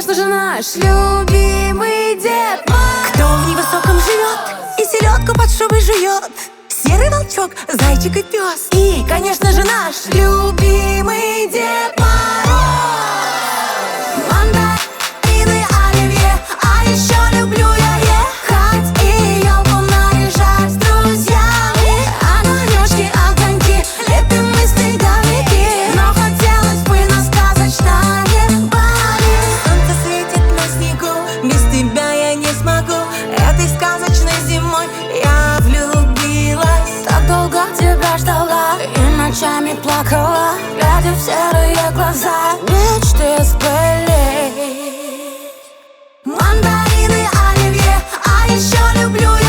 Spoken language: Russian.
конечно же, наш любимый Дед Мороз. Кто в невысоком живет и селедку под шубой жует? Серый волчок, зайчик и пес. И, конечно же, наш любимый Дед Мороз. Мандарины, оливье, а еще люблю я ехать и елку наряжать с друзьями. А на елочке огоньки лепим мы снеговики, но хотелось бы на сказочное Бали. Солнце светит на снегу, без тебя я не смогу. Этой сказочной зимой я влюбилась. Так долго тебя ждала и ночами плакала, глядя в серые глаза, мечты сбылись. Мандарины, оливье, а еще люблю